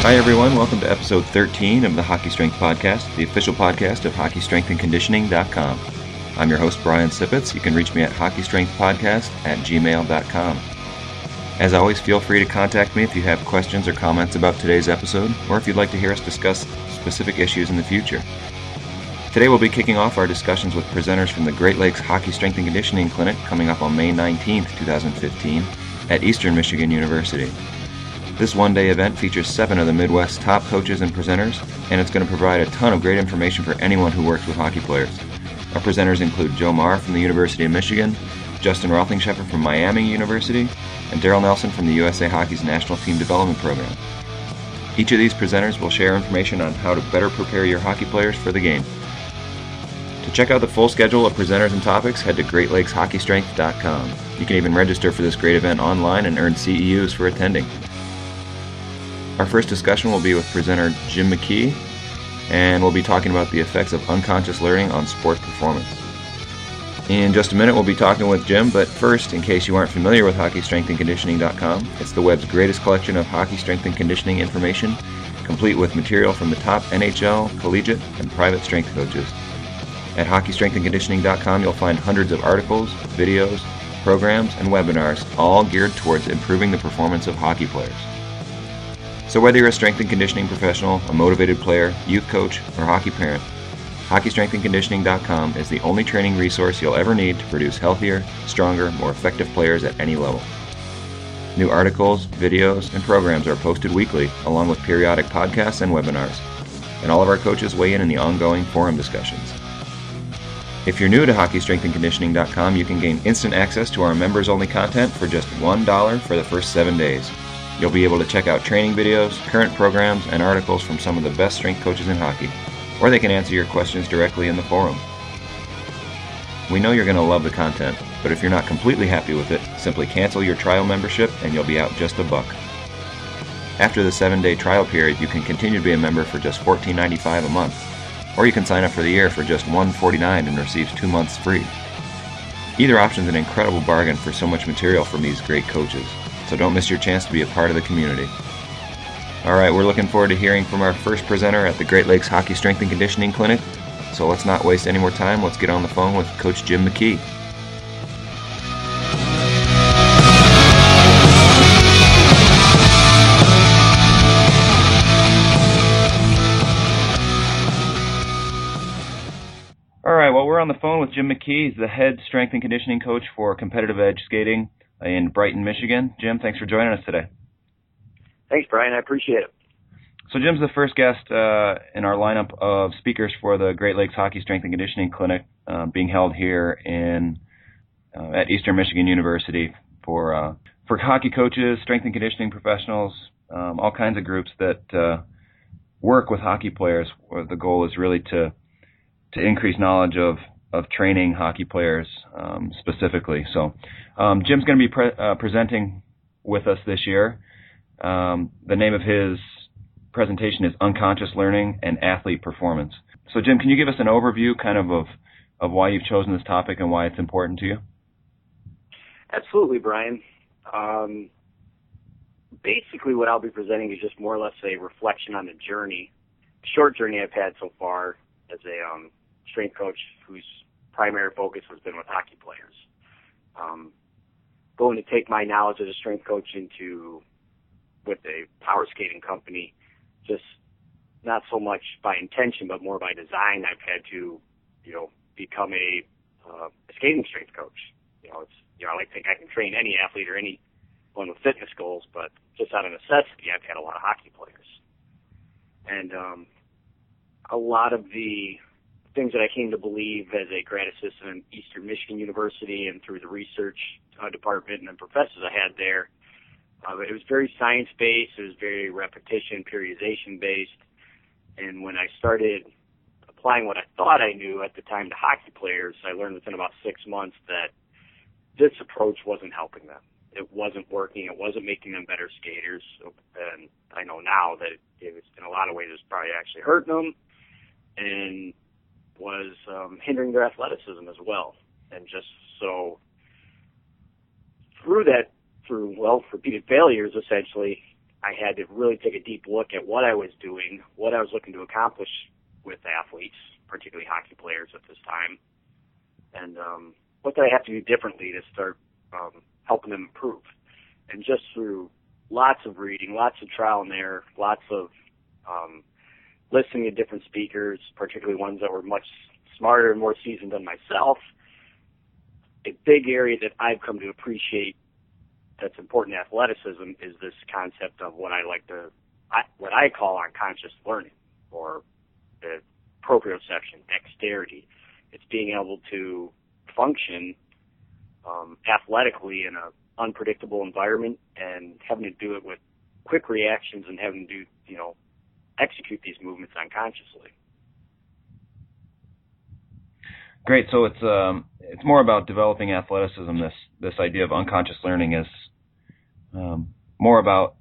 Hi, everyone. Welcome to episode 13 of the Hockey Strength Podcast, the official podcast of HockeyStrengthAndConditioning.com. I'm your host, Brian Sipitz. You can reach me at HockeyStrengthPodcast@gmail.com. As always, feel free to contact me if you have questions or comments about today's episode, or if you'd like to hear us discuss specific issues in the future. Today we'll be kicking off our discussions with presenters from the Great Lakes Hockey Strength and Conditioning Clinic coming up on May 19th, 2015 at Eastern Michigan University. This one-day event features 7 of the Midwest's top coaches and presenters, and it's going to provide a ton of great information for anyone who works with hockey players. Our presenters include Joe Marr from the University of Michigan, Justin Rothlingscheffer from Miami University, and Daryl Nelson from the USA Hockey's National Team Development Program. Each of these presenters will share information on how to better prepare your hockey players for the game. To check out the full schedule of presenters and topics, head to GreatLakesHockeyStrength.com. You can even register for this great event online and earn CEUs for attending. Our first discussion will be with presenter Jim McKee, and we'll be talking about the effects of unconscious learning on sport performance. In just a minute, we'll be talking with Jim, but first, in case you aren't familiar with HockeyStrengthAndConditioning.com, it's the web's greatest collection of hockey strength and conditioning information, complete with material from the top NHL, collegiate, and private strength coaches. At HockeyStrengthAndConditioning.com, you'll find hundreds of articles, videos, programs, and webinars, all geared towards improving the performance of hockey players. So whether you're a strength and conditioning professional, a motivated player, youth coach, or hockey parent, HockeyStrengthAndConditioning.com is the only training resource you'll ever need to produce healthier, stronger, more effective players at any level. New articles, videos, and programs are posted weekly, along with periodic podcasts and webinars, and all of our coaches weigh in the ongoing forum discussions. If you're new to HockeyStrengthAndConditioning.com, you can gain instant access to our members-only content for just $1 for the first 7 days. You'll be able to check out training videos, current programs, and articles from some of the best strength coaches in hockey, or they can answer your questions directly in the forum. We know you're going to love the content, but if you're not completely happy with it, simply cancel your trial membership and you'll be out just $1. After the 7-day trial period, you can continue to be a member for just $14.95 a month, or you can sign up for the year for just $149 and receive 2 months free. Either option is an incredible bargain for so much material from these great coaches. So don't miss your chance to be a part of the community. All right, we're looking forward to hearing from our first presenter at the Great Lakes Hockey Strength and Conditioning Clinic. So let's not waste any more time. Let's get on the phone with Coach Jim McKee. All right, well, we're on the phone with Jim McKee. He's the head strength and conditioning coach for Competitive Edge Skating in Brighton, Michigan. Jim, thanks for joining us today. Thanks, Brian. I appreciate it. So Jim's the first guest in our lineup of speakers for the Great Lakes Hockey Strength and Conditioning Clinic being held here at Eastern Michigan University for hockey coaches, strength and conditioning professionals, all kinds of groups that work with hockey players. The goal is really to increase knowledge of training hockey players specifically. So Jim's going to be presenting with us this year. The name of his presentation is Unconscious Learning and Athlete Performance. So Jim, can you give us an overview kind of why you've chosen this topic and why it's important to you? Absolutely, Brian. Basically what I'll be presenting is just more or less a reflection on the short journey I've had so far as a strength coach whose primary focus has been with hockey players. Going to take my knowledge as a strength coach with a power skating company, just not so much by intention, but more by design. I've had to, become a skating strength coach. I like to think I can train any athlete or anyone with fitness goals, but just out of necessity, I've had a lot of hockey players. And a lot of the things that I came to believe as a grad assistant at Eastern Michigan University and through the research department and the professors I had there, it was very science-based, it was very repetition, periodization-based, and when I started applying what I thought I knew at the time to hockey players, I learned within about 6 months that this approach wasn't helping them. It wasn't working, it wasn't making them better skaters, and I know now that it was, in a lot of ways, it was probably actually hurting them, and was hindering their athleticism as well. And just so through repeated failures, essentially, I had to really take a deep look at what I was doing, what I was looking to accomplish with athletes, particularly hockey players at this time, and what did I have to do differently to start helping them improve. And just through lots of reading, lots of trial and error, lots of listening to different speakers, particularly ones that were much smarter and more seasoned than myself, a big area that I've come to appreciate that's important to athleticism is this concept of what I call unconscious learning, or the proprioception, dexterity. It's being able to function athletically in an unpredictable environment and having to do it with quick reactions and having to execute these movements unconsciously. Great. So it's more about developing athleticism. This idea of unconscious learning is more about,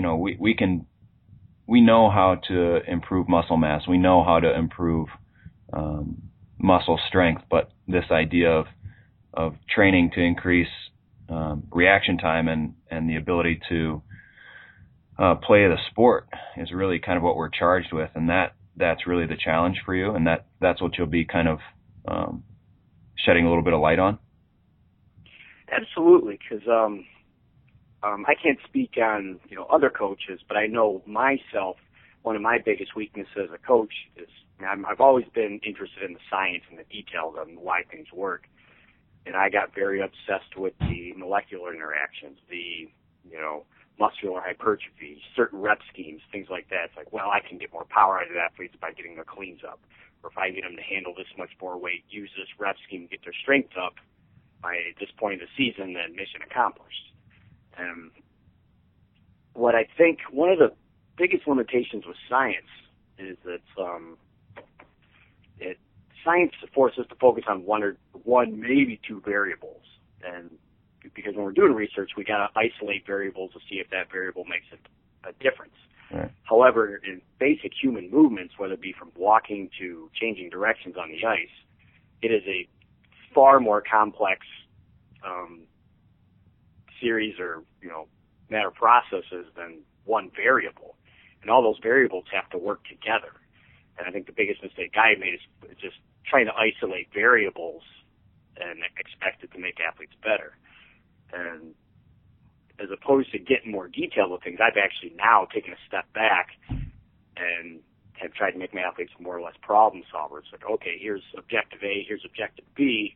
we know how to improve muscle mass. We know how to improve muscle strength, but this idea of training to increase reaction time and the ability to play the sport is really kind of what we're charged with, and that's really the challenge for you, and that's what you'll be kind of shedding a little bit of light on. Absolutely, because I can't speak on other coaches, but I know myself. One of my biggest weaknesses as a coach is I've always been interested in the science and the details of why things work, and I got very obsessed with the molecular interactions, the muscular hypertrophy, certain rep schemes, things like that. It's like, well, I can get more power out of athletes by getting their cleans up, or if I get them to handle this much more weight, use this rep scheme, get their strength up by this point of the season, then mission accomplished. What I think one of the biggest limitations with science is that science forces us to focus on one, maybe two variables. And because when we're doing research, we got to isolate variables to see if that variable makes a difference. Right. However, in basic human movements, whether it be from walking to changing directions on the ice, it is a far more complex series or matter processes than one variable, and all those variables have to work together. And I think the biggest mistake I made is just trying to isolate variables and expect it to make athletes better. And as opposed to getting more detailed with things, I've actually now taken a step back and have tried to make my athletes more or less problem solvers. Like, okay, here's objective A, here's objective B,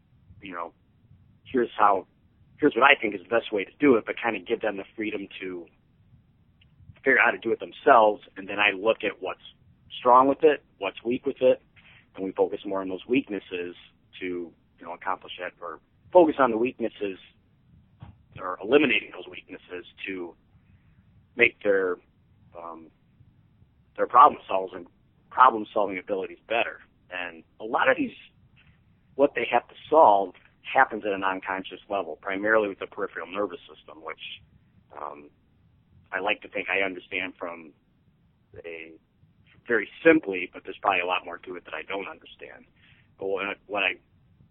here's what I think is the best way to do it, but kind of give them the freedom to figure out how to do it themselves, and then I look at what's strong with it, what's weak with it, and we focus more on those weaknesses to accomplish that, or focus on the weaknesses or eliminating those weaknesses to make their problem solving abilities better. And a lot of these, what they have to solve happens at an unconscious level, primarily with the peripheral nervous system, which I like to think I understand from very simply, but there's probably a lot more to it that I don't understand. But what I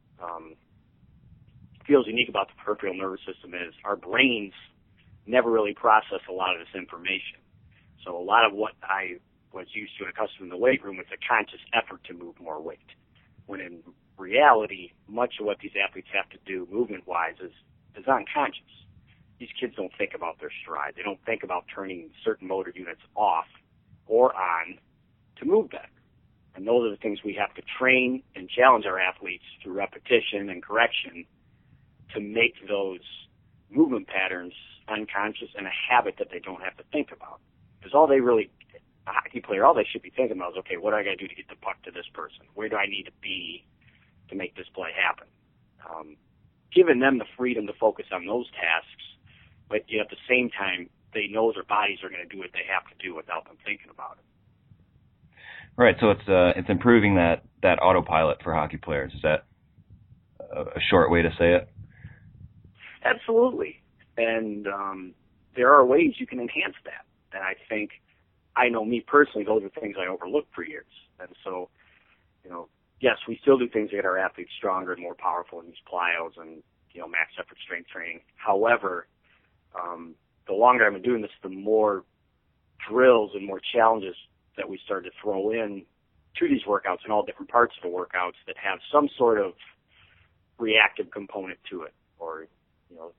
feels unique about the peripheral nervous system is our brains never really process a lot of this information. So a lot of what I was used to and accustomed in the weight room was a conscious effort to move more weight, when in reality, much of what these athletes have to do movement-wise is unconscious. These kids don't think about their stride. They don't think about turning certain motor units off or on to move better. And those are the things we have to train and challenge our athletes through repetition and correction to make those movement patterns unconscious and a habit that they don't have to think about. Because a hockey player, all they should be thinking about is, okay, what do I got to do to get the puck to this person? Where do I need to be to make this play happen? Giving them the freedom to focus on those tasks, but yet at the same time, they know their bodies are going to do what they have to do without them thinking about it. Right, so it's improving that autopilot for hockey players. Is that a short way to say it? Absolutely. And there are ways you can enhance that. And I know me personally, those are things I overlooked for years. And so, yes, we still do things to get our athletes stronger and more powerful in these plyos and, max effort strength training. However, the longer I've been doing this, the more drills and more challenges that we start to throw in to these workouts and all different parts of the workouts that have some sort of reactive component to it, or, you know,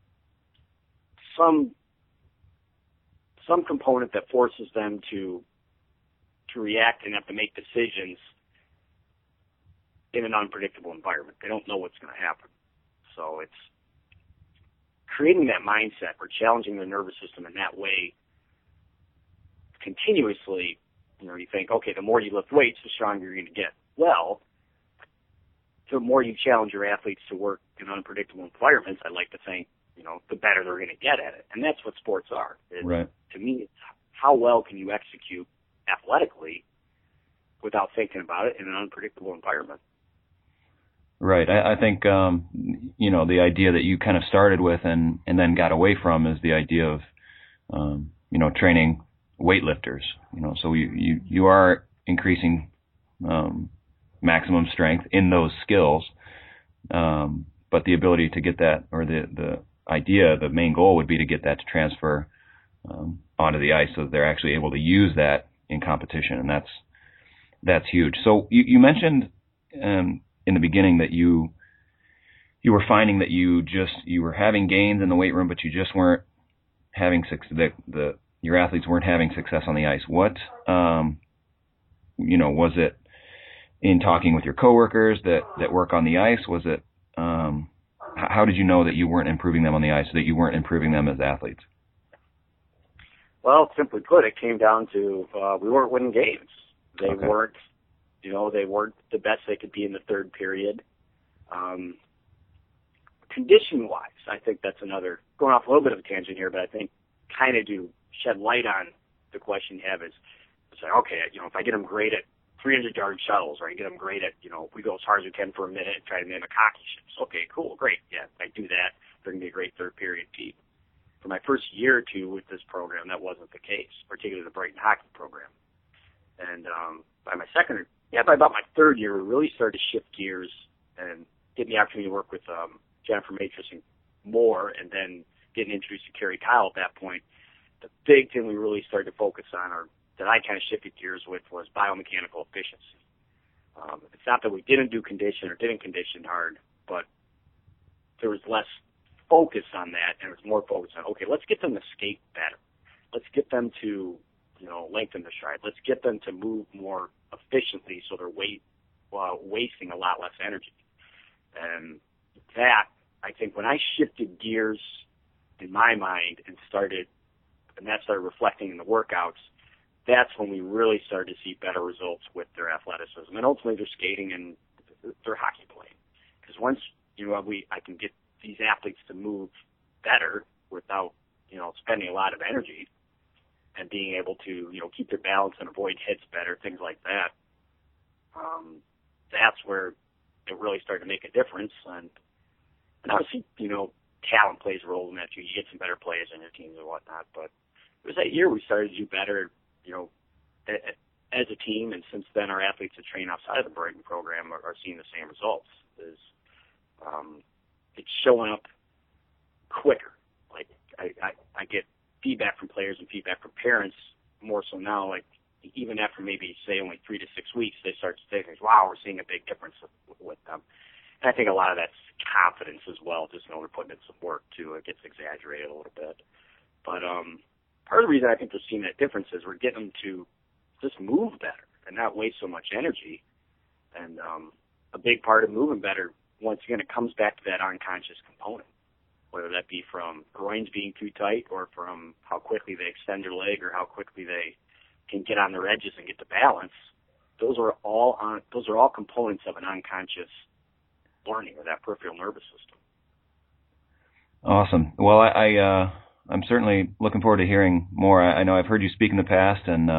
some component that forces them to react and have to make decisions in an unpredictable environment. They don't know what's going to happen. So it's creating that mindset or challenging the nervous system in that way continuously. You know, you think, okay, the more you lift weights, the stronger you're going to get. Well, the more you challenge your athletes to work in unpredictable environments, I like to think, you know, the better they're going to get at it. And that's what sports are. Right. To me, it's how well can you execute athletically without thinking about it in an unpredictable environment. Right. I think, you know, the idea that you kind of started with and then got away from is the idea of, you know, training weightlifters. You know, so you are increasing maximum strength in those skills, but the ability to get that, or the idea, the main goal would be to get that to transfer onto the ice so that they're actually able to use that in competition, and that's huge. So you mentioned in the beginning that you were finding that you were having gains in the weight room, but you just weren't having your athletes weren't having success on the ice. What, you know, was it in talking with your coworkers that work on the ice? Was it, how did you know that you weren't improving them on the ice, that you weren't improving them as athletes? Well, simply put, it came down to we weren't winning games. They weren't, you know, they weren't the best they could be in the third period. Condition-wise, I think that's another, going off a little bit of a tangent here, but I think kind of to shed light on the question you have is, it's like, okay, you know, if I get them great at 300-yard shuttles, or I get them great at, you know, we go as hard as we can for a minute and try to mimic hockey shifts. Okay, cool, great. Yeah, if I do that, they're going to be a great third-period team. For my first year or two with this program, that wasn't the case, particularly the Brighton hockey program. And by about my third year, we really started to shift gears and getting the opportunity to work with Jennifer Matris more, and then getting introduced to Kerry Kyle at that point. The big thing we really started to focus on, or that I kind of shifted gears with, was biomechanical efficiency. It's not that we didn't do condition or didn't condition hard, but there was less focus on that, and it was more focus on, okay, let's get them to skate better. Let's get them to, you know, lengthen the stride. Let's get them to move more efficiently so they're wasting a lot less energy. And that, I think, when I shifted gears in my mind and that started reflecting in the workouts, that's when we really started to see better results with their athleticism and ultimately their skating and their hockey playing. Because once, you know, I can get these athletes to move better without, you know, spending a lot of energy, and being able to, you know, keep their balance and avoid hits better, things like that, that's where it really started to make a difference. And obviously, you know, talent plays a role in that too. You get some better players on your teams and whatnot. But it was that year we started to do better, you know, as a team. And since then, our athletes that train outside of the Brighton program are seeing the same results. It's showing up quicker. Like I get feedback from players and feedback from parents more so now, like even after maybe say only 3 to 6 weeks, they start to say things, wow, we're seeing a big difference with them. And I think a lot of that's confidence as well, just knowing they're putting in some work too. It gets exaggerated a little bit. But part of the reason I think they're seeing that difference is we're getting them to just move better and not waste so much energy. And a big part of moving better, once again, it comes back to that unconscious component, whether that be from groins being too tight or from how quickly they extend their leg or how quickly they can get on their edges and get the balance. Those are all components of an unconscious learning or that peripheral nervous system. Awesome. Well, I'm certainly looking forward to hearing more. I know I've heard you speak in the past, and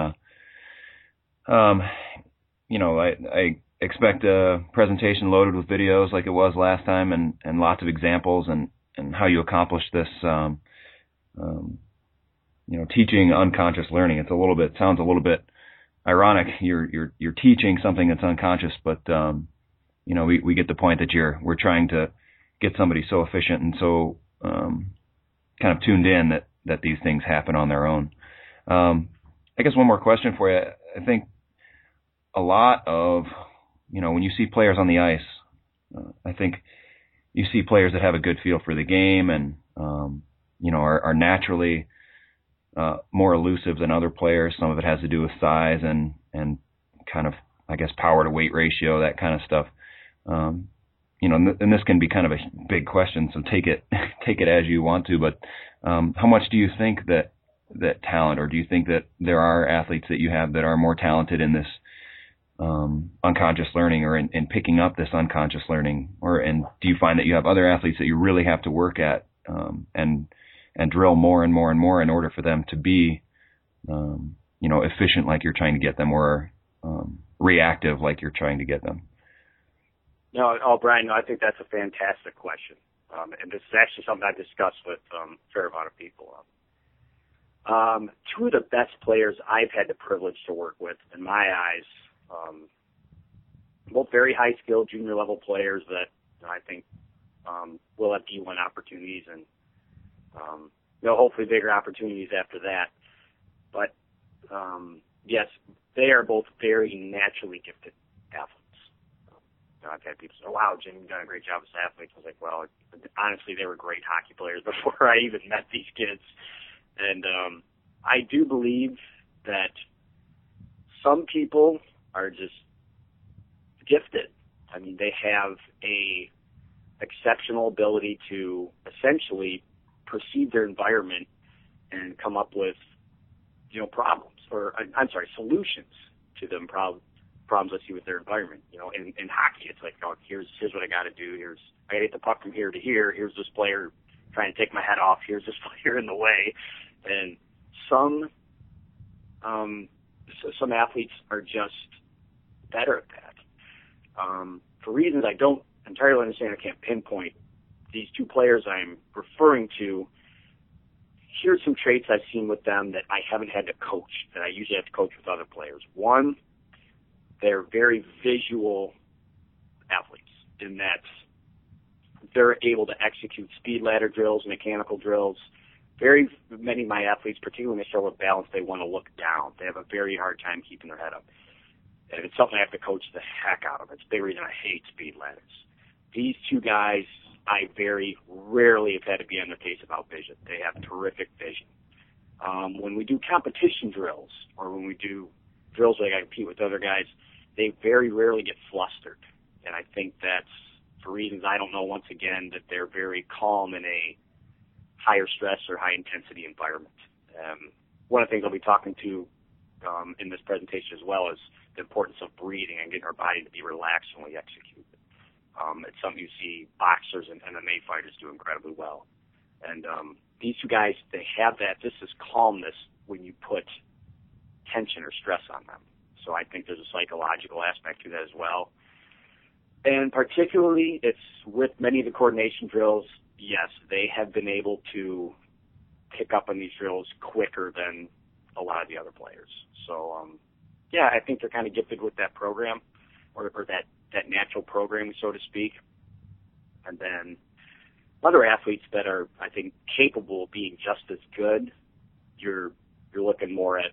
you know, I expect a presentation loaded with videos like it was last time, and lots of examples and how you accomplish this, you know, teaching unconscious learning. It sounds a little bit ironic. You're teaching something that's unconscious, but you know, we get the point that we're trying to get somebody so efficient and so kind of tuned in that that these things happen on their own. I guess one more question for you. I think a lot of, when you see players on the ice, I think you see players that have a good feel for the game and, are naturally more elusive than other players. Some of it has to do with size and kind of, I guess, power to weight ratio, that kind of stuff. And this can be kind of a big question, so take it as you want to. But how much do you think that talent, or do you think that there are athletes that you have that are more talented in this unconscious learning, or in picking up this unconscious learning, and do you find that you have other athletes that you really have to work at and drill more and more and more in order for them to be efficient like you're trying to get them, or reactive like you're trying to get them? No, Brian, I think that's a fantastic question. And this is actually something I've discussed with a fair amount of people. Two of the best players I've had the privilege to work with, in my eyes, both very high-skilled junior-level players that I think will have D1 opportunities and, hopefully bigger opportunities after that. But, yes, they are both very naturally gifted athletes. I've had people say, "Oh, wow, Jim, you've done a great job as athletes." I was like, well, honestly, they were great hockey players before I even met these kids. And I do believe that some people are just gifted. I mean, they have a exceptional ability to essentially perceive their environment and come up with, solutions to them problems I see with their environment. In hockey, it's like, oh, here's what I got to do. I got to get the puck from here to here. Here's this player trying to take my head off. Here's this player in the way. And some athletes are just better at that. For reasons I don't entirely understand, I can't pinpoint, these two players I'm referring to, here's some traits I've seen with them that I haven't had to coach, that I usually have to coach with other players. One, they're very visual athletes in that they're able to execute speed ladder drills, mechanical drills. Very many of my athletes, particularly when they struggle with balance, they want to look down. They have a very hard time keeping their head up. And it's something I have to coach the heck out of. It's a big reason I hate speed ladders. These two guys, I very rarely have had to be on their case about vision. They have terrific vision. When we do competition drills, or when we do drills where I compete with other guys, they very rarely get flustered. And I think that's for reasons I don't know, once again, that they're very calm in a higher stress or high intensity environment. One of the things I'll be talking to in this presentation as well is the importance of breathing and getting our body to be relaxed when we execute. It's something you see boxers and MMA fighters do incredibly well. And these two guys, they have that. This is calmness when you put tension or stress on them. So I think there's a psychological aspect to that as well. And particularly, it's with many of the coordination drills, yes, they have been able to pick up on these drills quicker than a lot of the other players. So, I think they're kind of gifted with that program, or that natural programming, so to speak. And then other athletes that are, I think, capable of being just as good, you're looking more at,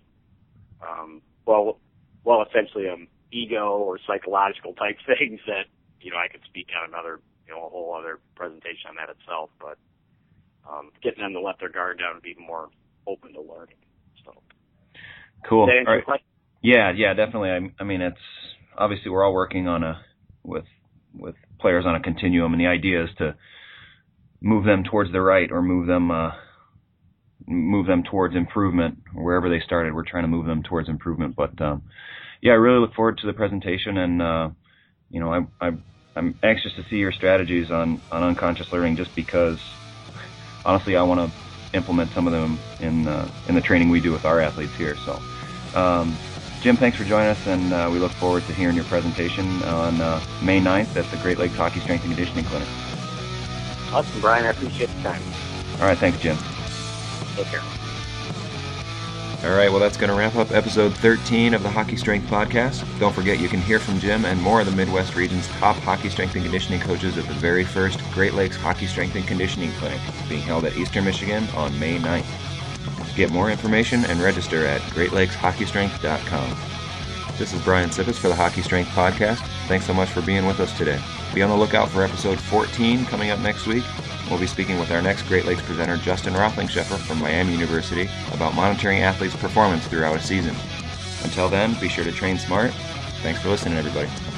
essentially ego or psychological type things that, I could speak on another, a whole other presentation on that itself, but getting them to let their guard down and be more open to learning. So, cool. Does that answer your question? Yeah, definitely. I mean, it's obviously we're all working with players on a continuum, and the idea is to move them towards the right, or move them towards improvement. Wherever they started, we're trying to move them towards improvement. But I really look forward to the presentation, and I'm anxious to see your strategies on unconscious learning, just because honestly I want to implement some of them in the training we do with our athletes here. So Jim, thanks for joining us, and we look forward to hearing your presentation on May 9th at the Great Lakes Hockey Strength and Conditioning Clinic. Awesome, Brian. I appreciate the time. All right, thanks, Jim. Take care. All right, well, that's going to wrap up episode 13 of the Hockey Strength Podcast. Don't forget, you can hear from Jim and more of the Midwest region's top hockey strength and conditioning coaches at the very first Great Lakes Hockey Strength and Conditioning Clinic, being held at Eastern Michigan on May 9th. Get more information and register at GreatLakesHockeyStrength.com. This is Brian Sippis for the Hockey Strength Podcast. Thanks so much for being with us today. Be on the lookout for episode 14 coming up next week. We'll be speaking with our next Great Lakes presenter, Justin Rothling-Scheffer from Miami University, about monitoring athletes' performance throughout a season. Until then, be sure to train smart. Thanks for listening, everybody.